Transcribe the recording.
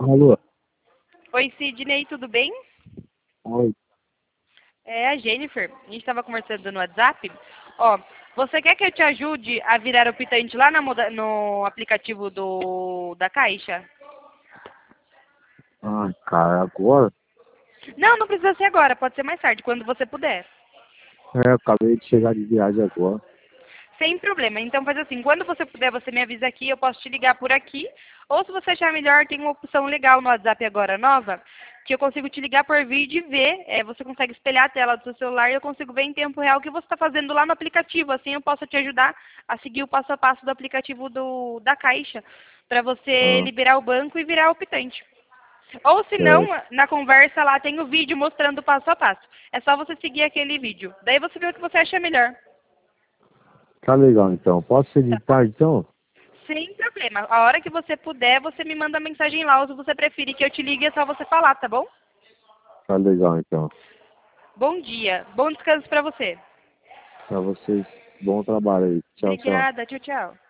Alô? Oi, Sidney, tudo bem? Oi. É a Jennifer. A gente estava conversando no WhatsApp. Ó, você quer que eu te ajude a virar o pitante lá no aplicativo da Caixa? Ah, cara, agora? Não, não precisa ser agora, pode ser mais tarde, quando você puder. Eu acabei de chegar de viagem agora. Sem problema. Então faz assim, quando você puder, você me avisa aqui, eu posso te ligar por aqui. Ou se você achar melhor, tem uma opção legal no WhatsApp agora nova, que eu consigo te ligar por vídeo e ver. Você consegue espelhar a tela do seu celular e eu consigo ver em tempo real o que você está fazendo lá no aplicativo. Assim eu posso te ajudar a seguir o passo a passo do aplicativo da Caixa, para você Ah, liberar o banco e virar o optante. Ou se não, certo. na conversa lá tem o vídeo mostrando o passo a passo. É só você seguir aquele vídeo. Daí você vê o que você acha melhor. Tá legal então. Posso ser de Tá bom? tarde então? Sem problema. A hora que você puder, você me manda mensagem lá. Ou se você preferir que eu te ligue, é só você falar, tá bom? Tá legal então. Bom dia. Bom descanso pra você. Pra vocês, bom trabalho aí. Tchau, tchau. Obrigada. Tchau, tchau.